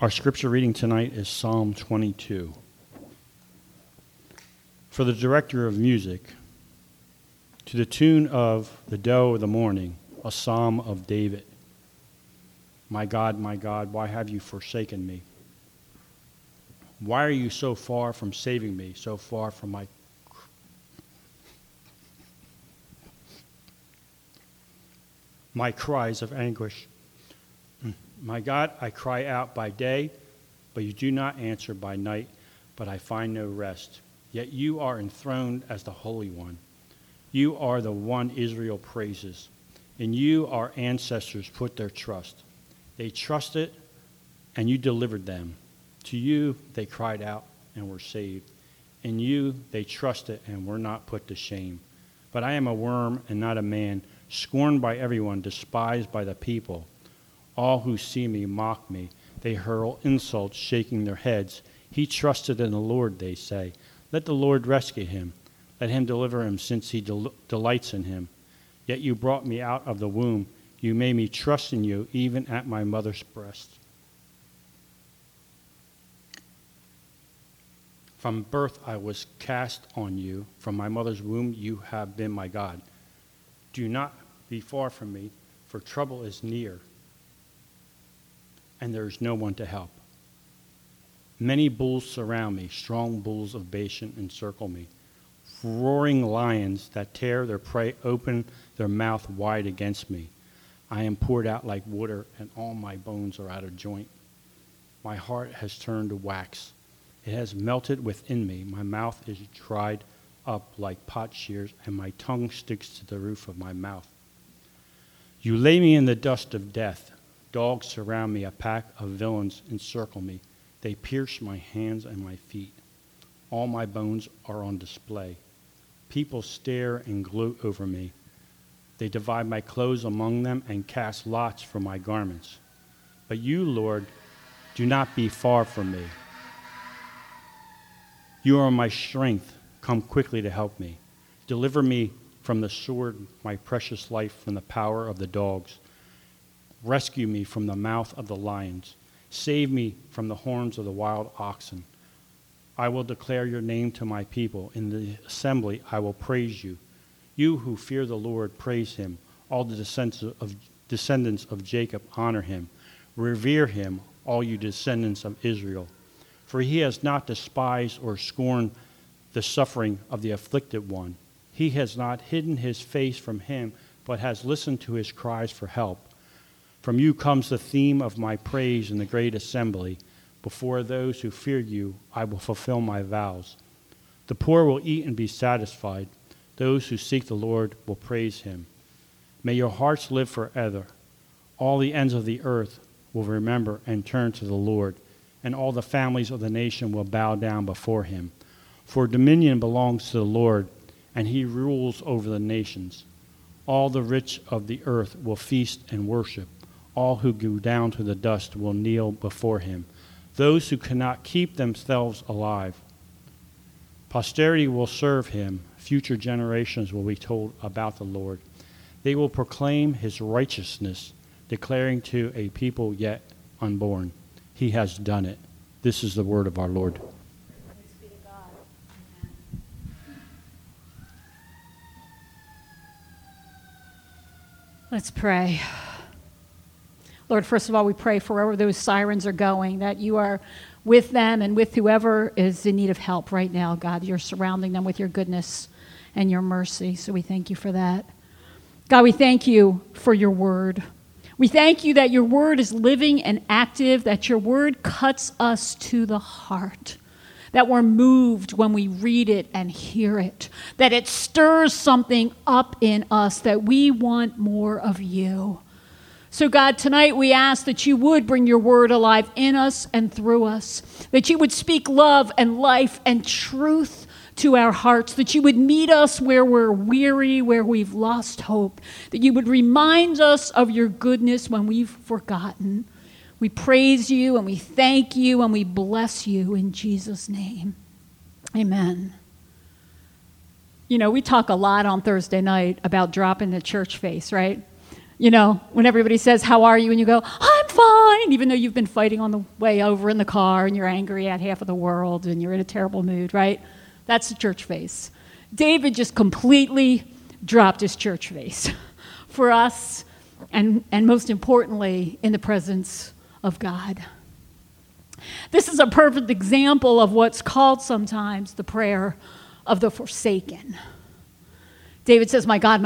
Our scripture reading tonight is Psalm 22. For the director of music, to the tune of the doe of the morning, a psalm of David. My God, why have you forsaken me? Why are you so far from saving me, so far from my cries of anguish? My God, I cry out by day, but you do not answer by night, but I find no rest. Yet you are enthroned as the Holy One. You are the one Israel praises. In you our ancestors put their trust. They trusted, and you delivered them. To you they cried out and were saved. In you they trusted and were not put to shame. But I am a worm and not a man, scorned by everyone, despised by the people. All who see me mock me. They hurl insults, shaking their heads. He trusted in the Lord, they say. Let the Lord rescue him. Let him deliver him, since he delights in him. Yet you brought me out of the womb. You made me trust in you, even at my mother's breast. From birth I was cast on you. From my mother's womb you have been my God. Do not be far from me, for trouble is near, and there is no one to help. Many bulls surround me, strong bulls of Bashan encircle me. Roaring lions that tear their prey open their mouth wide against me. I am poured out like water, and all my bones are out of joint. My heart has turned to wax. It has melted within me. My mouth is dried up like potsherds, and my tongue sticks to the roof of my mouth. You lay me in the dust of death. Dogs surround me. A pack of villains encircle me. They pierce my hands and my feet. All my bones are on display. People stare and gloat over me. They divide my clothes among them and cast lots for my garments. But you, Lord, do not be far from me. You are my strength. Come quickly to help me. Deliver me from the sword, my precious life from the power of the dogs. Rescue me from the mouth of the lions. Save me from the horns of the wild oxen. I will declare your name to my people. In the assembly I will praise you. You who fear the Lord, praise him. All the descendants of Jacob, honor him. Revere him, all you descendants of Israel. For he has not despised or scorned the suffering of the afflicted one. He has not hidden his face from him, but has listened to his cries for help. From you comes the theme of my praise in the great assembly. Before those who fear you, I will fulfill my vows. The poor will eat and be satisfied. Those who seek the Lord will praise him. May your hearts live forever. All the ends of the earth will remember and turn to the Lord, and all the families of the nation will bow down before him. For dominion belongs to the Lord, and he rules over the nations. All the rich of the earth will feast and worship. All who go down to the dust will kneel before him. Those who cannot keep themselves alive. Posterity will serve him. Future generations will be told about the Lord. They will proclaim his righteousness, declaring to a people yet unborn, he has done it. This is the word of our Lord. Praise be to God. Amen. Let's pray. Lord, first of all, we pray for wherever those sirens are going, that you are with them and with whoever is in need of help right now, God. You're surrounding them with your goodness and your mercy, so we thank you for that. God, we thank you for your word. We thank you that your word is living and active, that your word cuts us to the heart, that we're moved when we read it and hear it, that it stirs something up in us, that we want more of you. So God, tonight we ask that you would bring your word alive in us and through us, that you would speak love and life and truth to our hearts, that you would meet us where we're weary, where we've lost hope, that you would remind us of your goodness when we've forgotten. We praise you and we thank you and we bless you in Jesus' name. Amen. You know, we talk a lot on Thursday night about dropping the church face, right? You know, when everybody says, how are you? And you go, I'm fine, even though you've been fighting on the way over in the car and you're angry at half of the world and you're in a terrible mood, right? That's the church face. David just completely dropped his church face for us and most importantly, in the presence of God. This is a perfect example of what's called sometimes the prayer of the forsaken. David says, my God,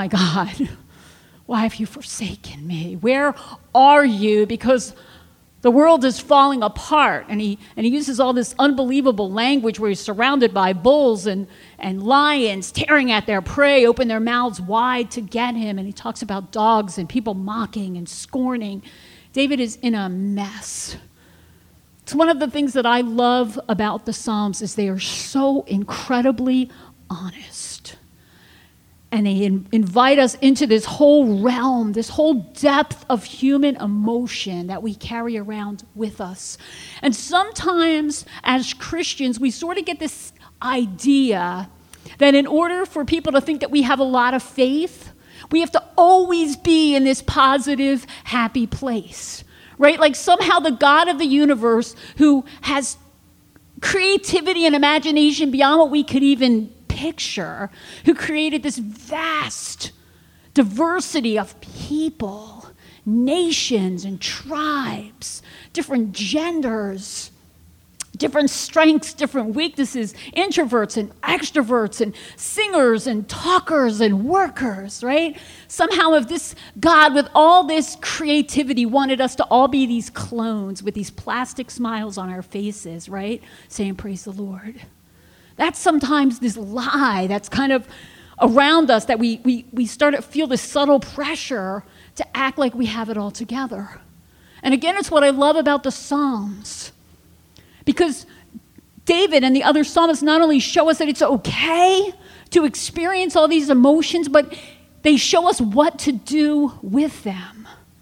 why have you forsaken me? Where are you? Because the world is falling apart. And he uses all this unbelievable language where he's surrounded by bulls and lions tearing at their prey, open their mouths wide to get him. And he talks about dogs and people mocking and scorning. David is in a mess. It's one of the things that I love about the Psalms is they are so incredibly honest. And they invite us into this whole realm, this whole depth of human emotion that we carry around with us. And sometimes as Christians, we sort of get this idea that in order for people to think that we have a lot of faith, we have to always be in this positive, happy place. Right? Like somehow the God of the universe who has creativity and imagination beyond what we could even picture, who created this vast diversity of people, nations and tribes, different genders, different strengths, different weaknesses, introverts and extroverts and singers and talkers and workers, right? Somehow if this God with all this creativity wanted us to all be these clones with these plastic smiles on our faces, right? Saying, praise the Lord. That's sometimes this lie that's kind of around us that we start to feel this subtle pressure to act like we have it all together. And again, it's what I love about the Psalms. Because David and the other psalmists not only show us that it's okay to experience all these emotions, but they show us what to do with them.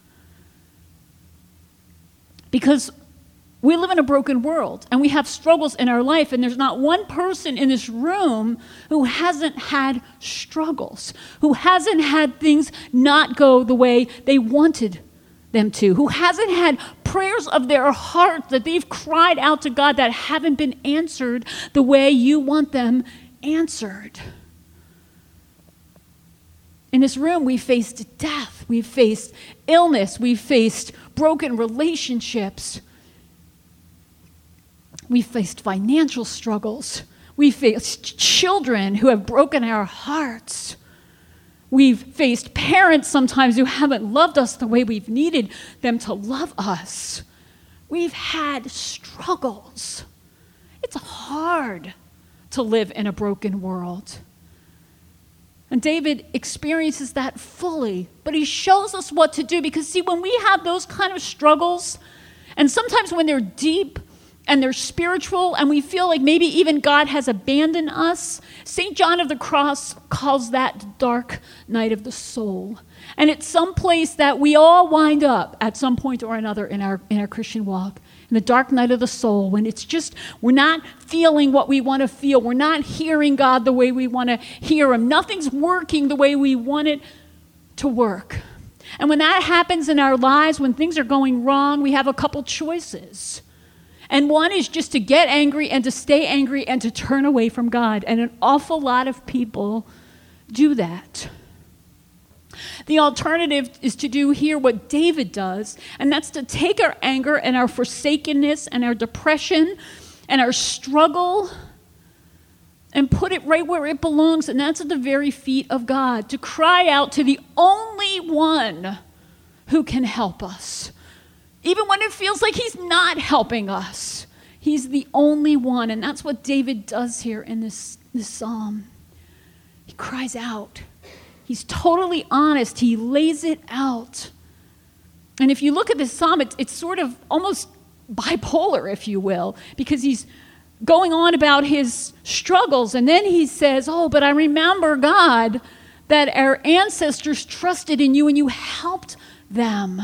Because we live in a broken world and we have struggles in our life, and there's not one person in this room who hasn't had struggles, who hasn't had things not go the way they wanted them to, who hasn't had prayers of their heart that they've cried out to God that haven't been answered the way you want them answered. In this room, we faced death, we've faced illness, we've faced broken relationships, we've faced financial struggles, we've faced children who have broken our hearts. We've faced parents sometimes who haven't loved us the way we've needed them to love us. We've had struggles. It's hard to live in a broken world. And David experiences that fully, but he shows us what to do because, see, when we have those kind of struggles, and sometimes when they're deep, and they're spiritual, and we feel like maybe even God has abandoned us, St. John of the Cross calls that the dark night of the soul. And it's some place that we all wind up at some point or another in our Christian walk, in the dark night of the soul, when it's just, we're not feeling what we want to feel. We're not hearing God the way we want to hear him. Nothing's working the way we want it to work. And when that happens in our lives, when things are going wrong, we have a couple choices. And one is just to get angry and to stay angry and to turn away from God. And an awful lot of people do that. The alternative is to do here what David does, and that's to take our anger and our forsakenness and our depression and our struggle and put it right where it belongs, and that's at the very feet of God, to cry out to the only one who can help us. Even when it feels like he's not helping us, he's the only one. And that's what David does here in this psalm. He cries out. He's totally honest. He lays it out. And if you look at this psalm, it's sort of almost bipolar, if you will, because he's going on about his struggles. And then he says, oh, but I remember, God, that our ancestors trusted in you and you helped them.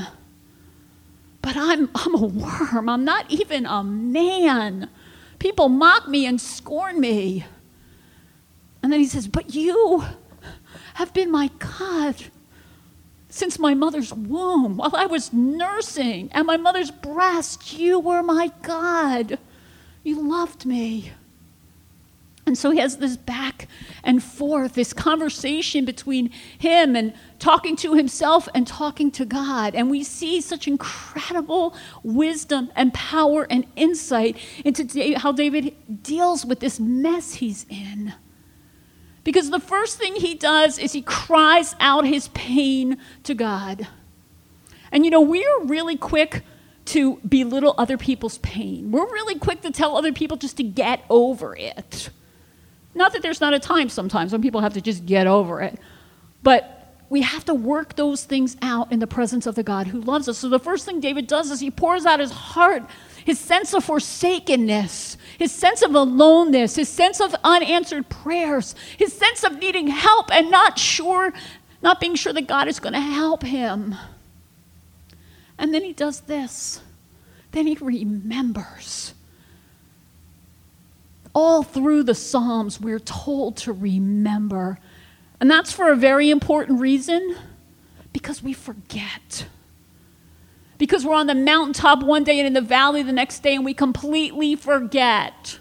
But I'm a worm. I'm not even a man. People mock me and scorn me. And then he says, but you have been my God. Since my mother's womb, while I was nursing at my mother's breast, you were my God. You loved me. And so he has this back and forth, this conversation between him and talking to himself and talking to God. And we see such incredible wisdom and power and insight into how David deals with this mess he's in. Because the first thing he does is he cries out his pain to God. And we are really quick to belittle other people's pain. We're really quick to tell other people just to get over it. Not that there's not a time sometimes when people have to just get over it, but we have to work those things out in the presence of the God who loves us. So the first thing David does is he pours out his heart, his sense of forsakenness, his sense of aloneness, his sense of unanswered prayers, his sense of needing help and not being sure that God is going to help him. And then he does this. Then he remembers. All through the Psalms, we're told to remember. And that's for a very important reason, because we forget. Because we're on the mountaintop one day and in the valley the next day, and we completely forget.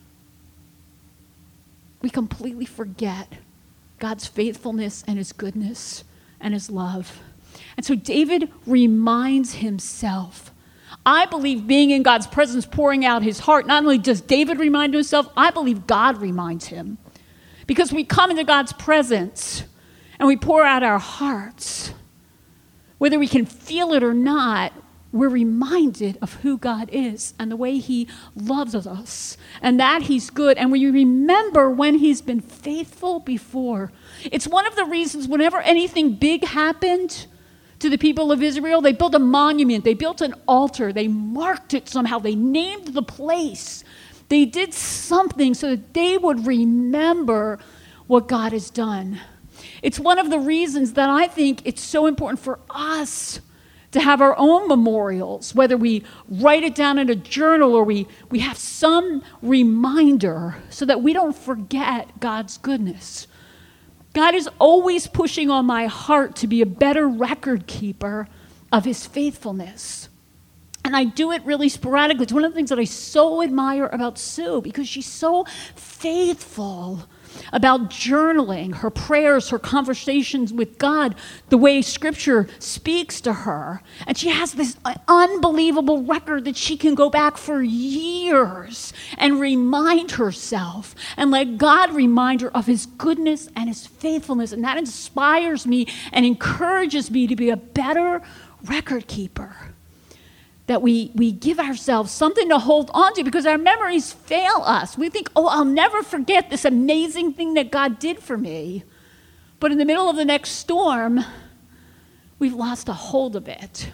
We completely forget God's faithfulness and his goodness and his love. And so David reminds himself. I believe being in God's presence, pouring out his heart, not only does David remind himself, I believe God reminds him. Because we come into God's presence and we pour out our hearts. Whether we can feel it or not, we're reminded of who God is and the way he loves us and that he's good. And we remember when he's been faithful before. It's one of the reasons whenever anything big happened to the people of Israel, they built a monument, they built an altar, they marked it somehow, they named the place. They did something so that they would remember what God has done. It's one of the reasons that I think it's so important for us to have our own memorials, whether we write it down in a journal or we have some reminder so that we don't forget God's goodness. God is always pushing on my heart to be a better record keeper of his faithfulness. And I do it really sporadically. It's one of the things that I so admire about Sue, because she's so faithful about journaling her prayers, her conversations with God, the way Scripture speaks to her. And she has this unbelievable record that she can go back for years and remind herself and let God remind her of his goodness and his faithfulness. And that inspires me and encourages me to be a better record keeper. That we give ourselves something to hold on to, because our memories fail us. We think, I'll never forget this amazing thing that God did for me. But in the middle of the next storm, we've lost a hold of it.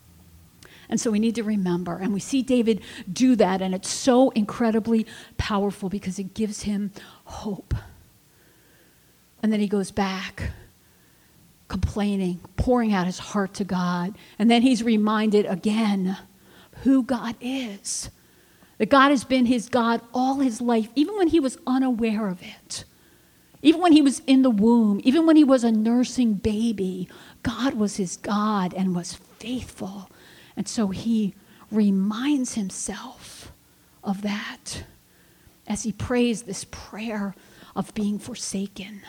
And so we need to remember. And we see David do that, and it's so incredibly powerful because it gives him hope. And then he goes back, complaining, pouring out his heart to God. And then he's reminded again who God is. That God has been his God all his life, even when he was unaware of it. Even when he was in the womb, even when he was a nursing baby, God was his God and was faithful. And so he reminds himself of that as he prays this prayer of being forsaken.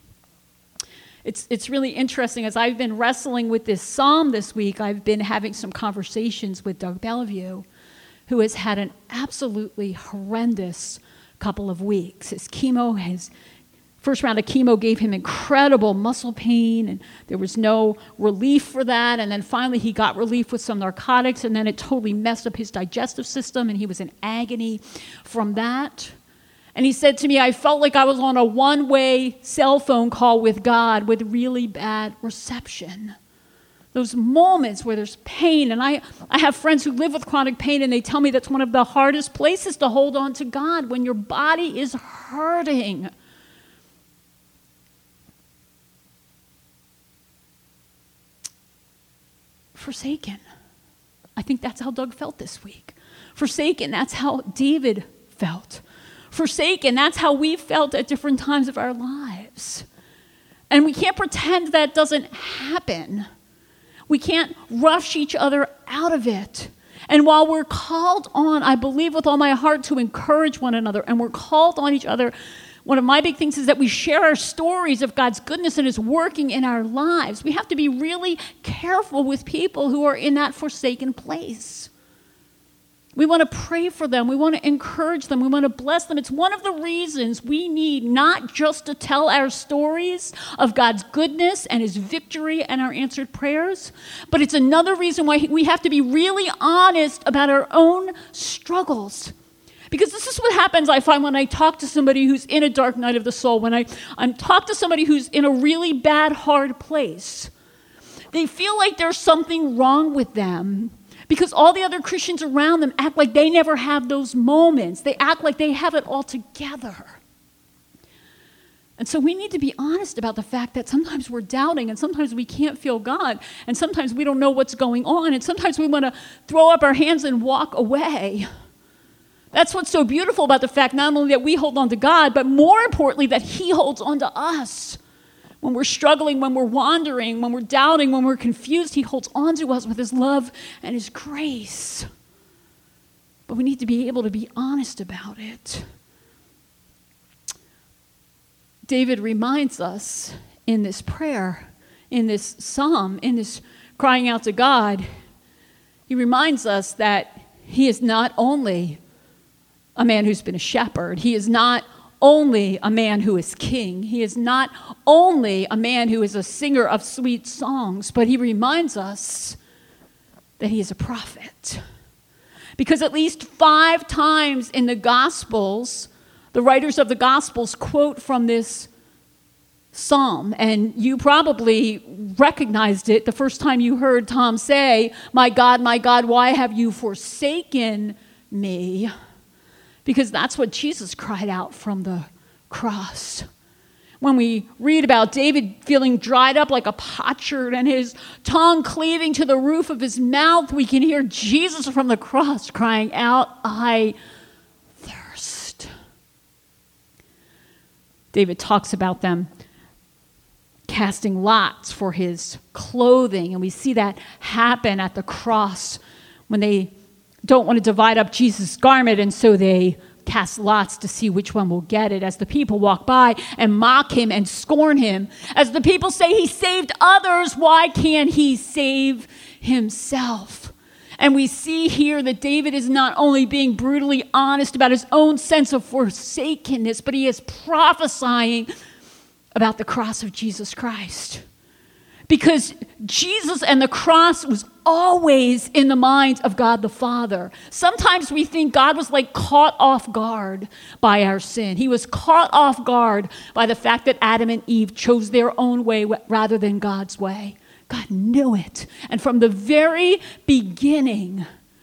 It's really interesting. As I've been wrestling with this psalm this week, I've been having some conversations with Doug Bellevue, who has had an absolutely horrendous couple of weeks. His first round of chemo gave him incredible muscle pain, and there was no relief for that. And then finally he got relief with some narcotics, and then it totally messed up his digestive system, and he was in agony from that. And he said to me, I felt like I was on a one-way cell phone call with God with really bad reception. Those moments where there's pain. And I have friends who live with chronic pain, and they tell me that's one of the hardest places to hold on to God, when your body is hurting. Forsaken. I think that's how Doug felt this week. Forsaken, that's how David felt. Forsaken, that's how we felt at different times of our lives. And we can't pretend that doesn't happen. We can't rush each other out of it. And while we're called on, I believe with all my heart, to encourage one another, and we're called on each other, one of my big things is that we share our stories of God's goodness and His working in our lives. We have to be really careful with people who are in that forsaken place. We want to pray for them. We want to encourage them. We want to bless them. It's one of the reasons we need not just to tell our stories of God's goodness and His victory and our answered prayers, but it's another reason why we have to be really honest about our own struggles. Because this is what happens, I find, when I talk to somebody who's in a dark night of the soul, when I talk to somebody who's in a really bad, hard place. They feel like there's something wrong with them because all the other Christians around them act like they never have those moments. They act like they have it all together. And so we need to be honest about the fact that sometimes we're doubting, and sometimes we can't feel God, and sometimes we don't know what's going on, and sometimes we want to throw up our hands and walk away. That's what's so beautiful about the fact not only that we hold on to God, but more importantly, that He holds on to us. When we're struggling, when we're wandering, when we're doubting, when we're confused, He holds on to us with His love and His grace. But we need to be able to be honest about it. David reminds us in this prayer, in this psalm, in this crying out to God, he reminds us that he is not only a man who's been a shepherd. He is not only a man who is king. He is not only a man who is a singer of sweet songs, but he reminds us that he is a prophet. Because at least 5 times in the Gospels, the writers of the Gospels quote from this psalm. And you probably recognized it the first time you heard Tom say, my God, why have you forsaken me?" Because that's what Jesus cried out from the cross. When we read about David feeling dried up like a potsherd and his tongue cleaving to the roof of his mouth, we can hear Jesus from the cross crying out, "I thirst." David talks about them casting lots for his clothing, and we see that happen at the cross when they don't want to divide up Jesus' garment, and so they cast lots to see which one will get it. As the people walk by and mock him and scorn him, as the people say he saved others, why can't he save himself? And we see here that David is not only being brutally honest about his own sense of forsakenness, but he is prophesying about the cross of Jesus Christ. Because Jesus and the cross was always in the mind of God the Father. Sometimes we think God was like caught off guard by our sin. He was caught off guard by the fact that Adam and Eve chose their own way rather than God's way. God knew it. And from the very beginning,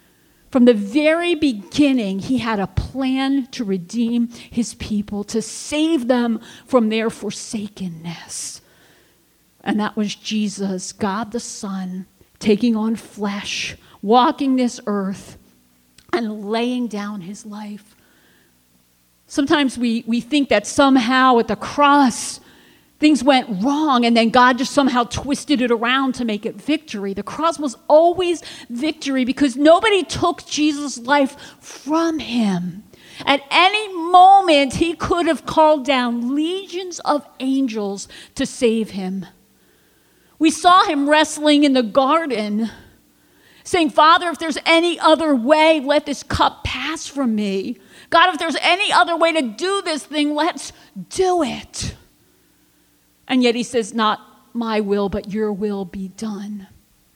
he had a plan to redeem his people, to save them from their forsakenness. And that was Jesus, God the Son, taking on flesh, walking this earth, and laying down his life. Sometimes we think that somehow at the cross, things went wrong, and then God just somehow twisted it around to make it victory. The cross was always victory because nobody took Jesus' life from him. At any moment, he could have called down legions of angels to save him. We saw him wrestling in the garden, saying, "Father, if there's any other way, let this cup pass from me. God, if there's any other way to do this thing, let's do it." And yet he says, "Not my will, but your will be done."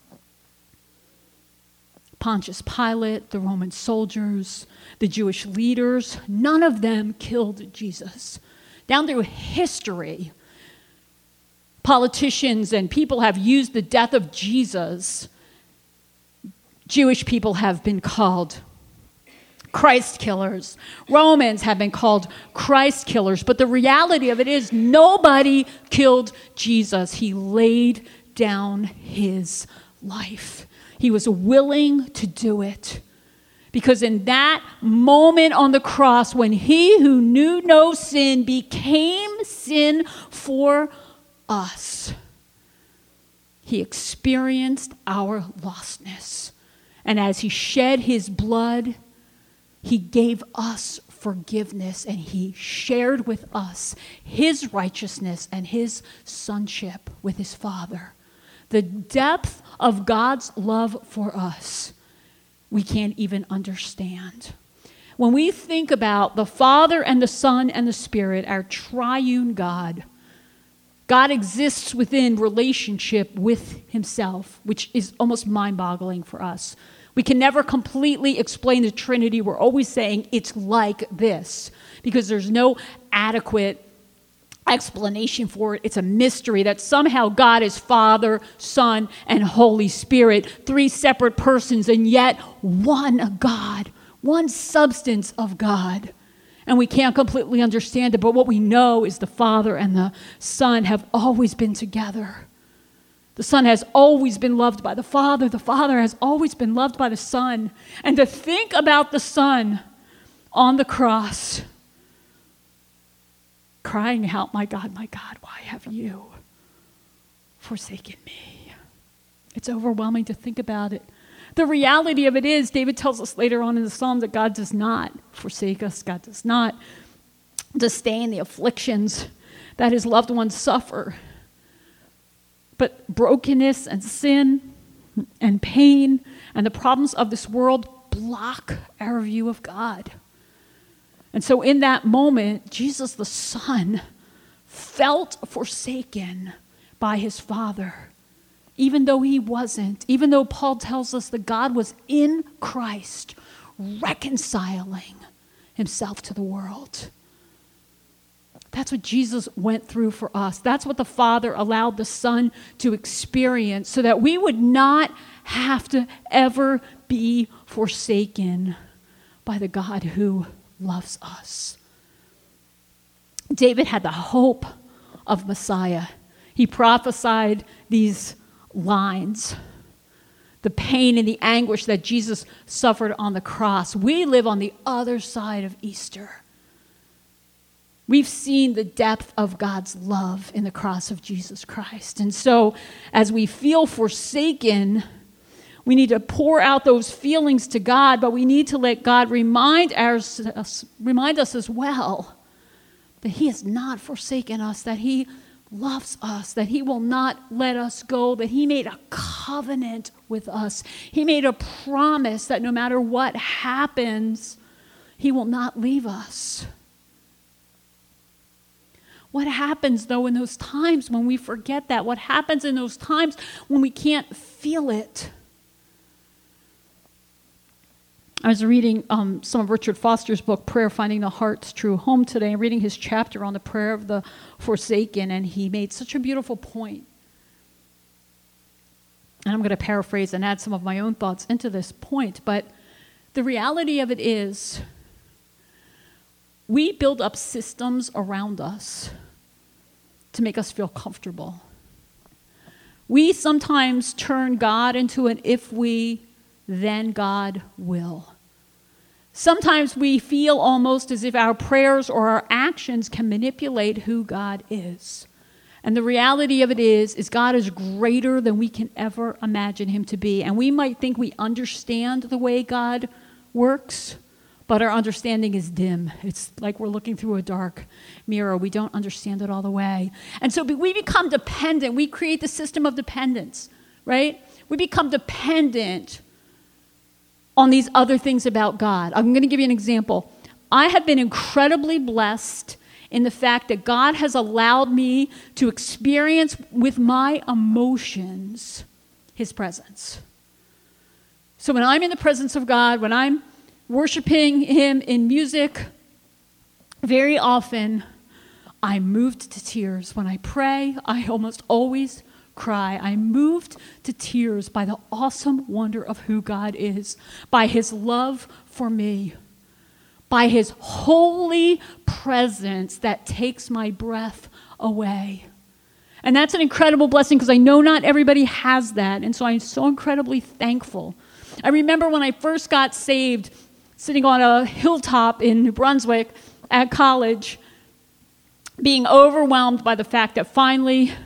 Pontius Pilate, the Roman soldiers, the Jewish leaders, none of them killed Jesus. Down through history, politicians and people have used the death of Jesus. Jewish people have been called Christ killers. Romans have been called Christ killers. But the reality of it is nobody killed Jesus. He laid down his life. He was willing to do it. Because in that moment on the cross, when he who knew no sin became sin for us, he experienced our lostness. And as he shed his blood, he gave us forgiveness, and he shared with us his righteousness and his sonship with his Father. The depth of God's love for us, we can't even understand. When we think about the Father and the Son and the Spirit, our triune God, God exists within relationship with himself, which is almost mind-boggling for us. We can never completely explain the Trinity. We're always saying it's like this because there's no adequate explanation for it. It's a mystery that somehow God is Father, Son, and Holy Spirit, three separate persons, and yet one God, one substance of God. And we can't completely understand it, but what we know is the Father and the Son have always been together. The Son has always been loved by the Father. The Father has always been loved by the Son. And to think about the Son on the cross, crying out, my God, why have you forsaken me? It's overwhelming to think about it. The reality of it is, David tells us later on in the Psalm that God does not forsake us. God does not disdain the afflictions that his loved ones suffer. But brokenness and sin and pain and the problems of this world block our view of God. And so in that moment, Jesus the Son felt forsaken by his Father, even though he wasn't, even though Paul tells us that God was in Christ reconciling himself to the world. That's what Jesus went through for us. That's what the Father allowed the Son to experience so that we would not have to ever be forsaken by the God who loves us. David had the hope of Messiah. He prophesied these lines, the pain and the anguish that Jesus suffered on the cross. We live on the other side of Easter. We've seen the depth of God's love in the cross of Jesus Christ. And so as we feel forsaken, we need to pour out those feelings to God, but we need to let God remind us as well that he has not forsaken us, that he loves us, that he will not let us go, that he made a covenant with us. He made a promise that no matter what happens, he will not leave us. What happens, though, in those times when we forget that? What happens in those times when we can't feel it? I was reading some of Richard Foster's book, Prayer, Finding the Heart's True Home today, and reading his chapter on the prayer of the forsaken, and he made such a beautiful point. And I'm going to paraphrase and add some of my own thoughts into this point, but the reality of it is we build up systems around us to make us feel comfortable. We sometimes turn God into an if we, then God will. Sometimes we feel almost as if our prayers or our actions can manipulate who God is. And the reality of it is God is greater than we can ever imagine him to be. And we might think we understand the way God works, but our understanding is dim. It's like we're looking through a dark mirror. We don't understand it all the way. And so we become dependent. We create the system of dependence, right? We become dependent on these other things about God. I'm going to give you an example. I have been incredibly blessed in the fact that God has allowed me to experience with my emotions his presence. So when I'm in the presence of God, when I'm worshiping him in music, very often I'm moved to tears. When I pray, I almost always cry. I'm moved to tears by the awesome wonder of who God is, by his love for me, by his holy presence that takes my breath away. And that's an incredible blessing because I know not everybody has that, and so I'm so incredibly thankful. I remember when I first got saved, sitting on a hilltop in New Brunswick at college, being overwhelmed by the fact that finally,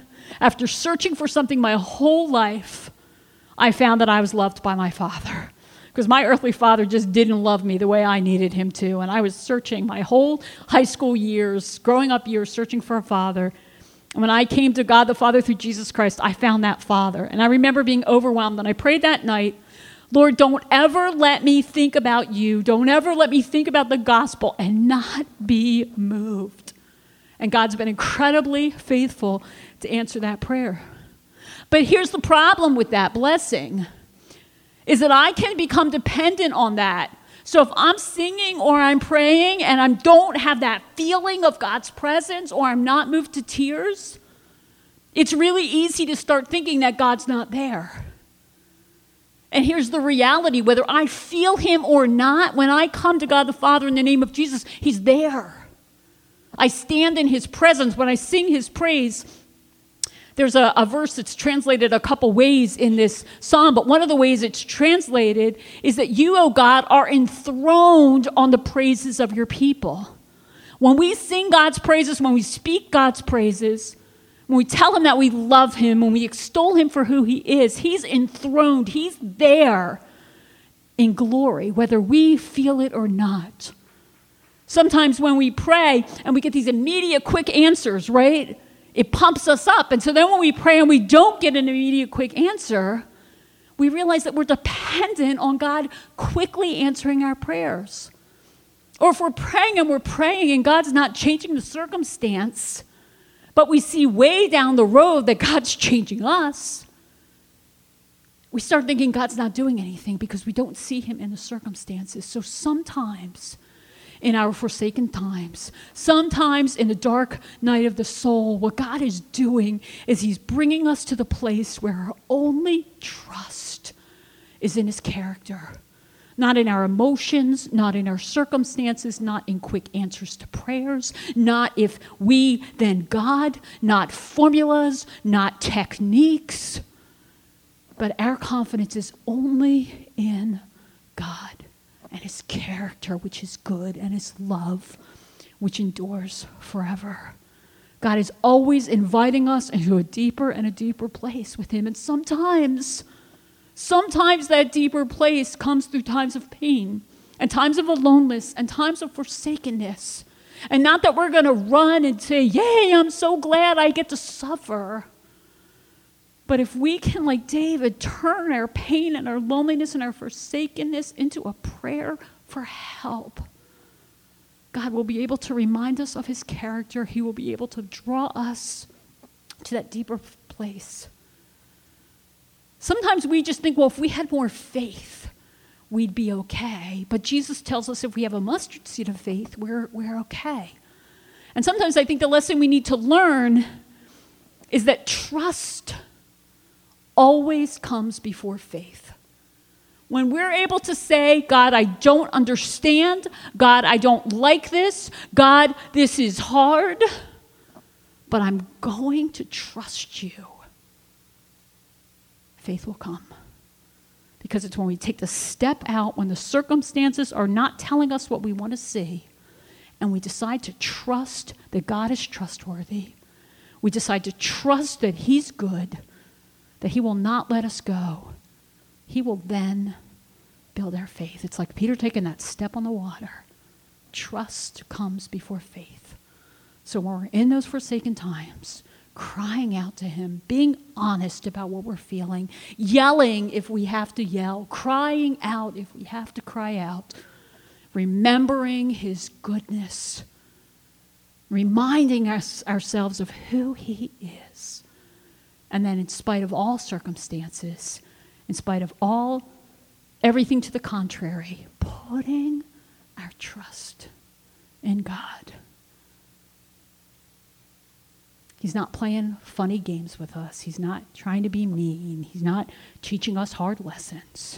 After searching for something my whole life, I found that I was loved by my Father. Because my earthly father just didn't love me the way I needed him to. And I was searching my whole high school years, growing up years, searching for a father. And when I came to God the Father through Jesus Christ, I found that Father. And I remember being overwhelmed. And I prayed that night, Lord, don't ever let me think about you. Don't ever let me think about the gospel and not be moved. And God's been incredibly faithful to answer that prayer. But here's the problem with that blessing, is that I can become dependent on that. So if I'm singing or I'm praying and I don't have that feeling of God's presence, or I'm not moved to tears, it's really easy to start thinking that God's not there. And here's the reality, whether I feel him or not, when I come to God the Father in the name of Jesus, he's there. I stand in his presence. When I sing his praise, there's a verse that's translated a couple ways in this psalm, but one of the ways it's translated is that you, O God, are enthroned on the praises of your people. When we sing God's praises, when we speak God's praises, when we tell him that we love him, when we extol him for who he is, he's enthroned. He's there in glory, whether we feel it or not. Sometimes when we pray and we get these immediate quick answers, right? It pumps us up. And so then when we pray and we don't get an immediate quick answer, we realize that we're dependent on God quickly answering our prayers. Or if we're praying and God's not changing the circumstance, but we see way down the road that God's changing us, we start thinking God's not doing anything because we don't see him in the circumstances. So sometimes in our forsaken times, sometimes in the dark night of the soul, what God is doing is he's bringing us to the place where our only trust is in his character. Not in our emotions, not in our circumstances, not in quick answers to prayers, not if we, then God, not formulas, not techniques, but our confidence is only in God and his character, which is good, and his love, which endures forever. God is always inviting us into a deeper and a deeper place with him. And sometimes that deeper place comes through times of pain and times of aloneness and times of forsakenness. And not that we're going to run and say, yay, I'm so glad I get to suffer. But if we can, like David, turn our pain and our loneliness and our forsakenness into a prayer for help, God will be able to remind us of his character. He will be able to draw us to that deeper place. Sometimes we just think, well, if we had more faith, we'd be okay. But Jesus tells us if we have a mustard seed of faith, we're okay. And sometimes I think the lesson we need to learn is that trust always comes before faith. When we're able to say, God, I don't understand. God, I don't like this. God, this is hard. But I'm going to trust you. Faith will come. Because it's when we take the step out, when the circumstances are not telling us what we want to see, and we decide to trust that God is trustworthy. We decide to trust that he's good, that he will not let us go. He will then build our faith. It's like Peter taking that step on the water. Trust comes before faith. So when we're in those forsaken times, crying out to him, being honest about what we're feeling, yelling if we have to yell, crying out if we have to cry out, remembering his goodness, reminding ourselves of who he is. And then in spite of all circumstances, in spite of everything to the contrary, putting our trust in God. He's not playing funny games with us. He's not trying to be mean. He's not teaching us hard lessons.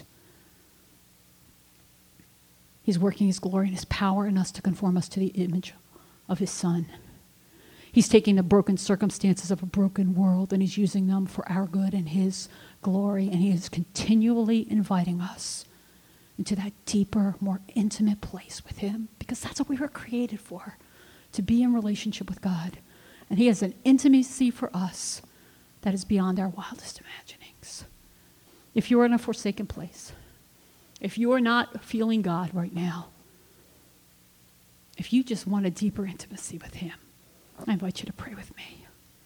He's working his glory and his power in us to conform us to the image of his Son. He's taking the broken circumstances of a broken world and he's using them for our good and his glory. And he is continually inviting us into that deeper, more intimate place with him, because that's what we were created for, to be in relationship with God. And he has an intimacy for us that is beyond our wildest imaginings. If you're in a forsaken place, if you are not feeling God right now, if you just want a deeper intimacy with him, I invite you to pray with me.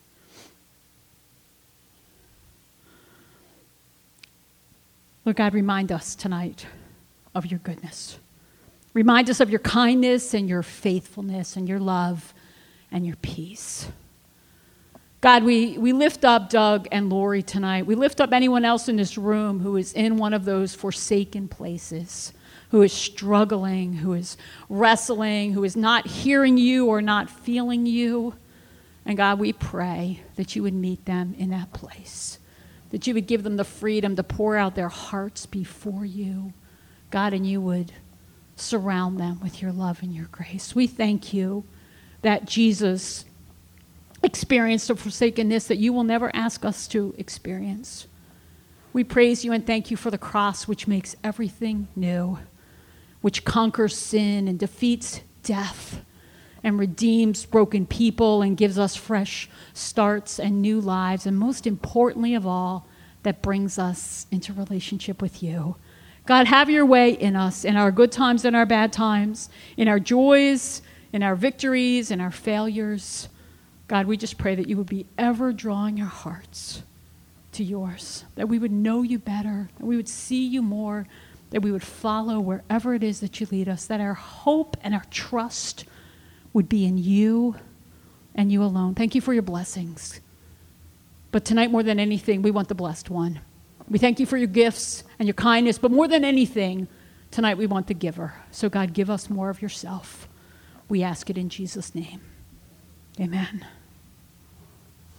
Lord God, remind us tonight of your goodness. Remind us of your kindness and your faithfulness and your love and your peace. God, we lift up Doug and Lori tonight. We lift up anyone else in this room who is in one of those forsaken places, who is struggling, who is wrestling, who is not hearing you or not feeling you. And God, we pray that you would meet them in that place, that you would give them the freedom to pour out their hearts before you, God, and you would surround them with your love and your grace. We thank you that Jesus experienced a forsakenness that you will never ask us to experience. We praise you and thank you for the cross, which makes everything new, which conquers sin and defeats death and redeems broken people and gives us fresh starts and new lives, and most importantly of all, that brings us into relationship with you. God, have your way in us, in our good times and our bad times, in our joys, in our victories, in our failures. God, we just pray that you would be ever drawing our hearts to yours, that we would know you better, that we would see you more, that we would follow wherever it is that you lead us, that our hope and our trust would be in you and you alone. Thank you for your blessings. But tonight, more than anything, we want the blessed one. We thank you for your gifts and your kindness, but more than anything, tonight we want the giver. So God, give us more of yourself. We ask it in Jesus' name. Amen.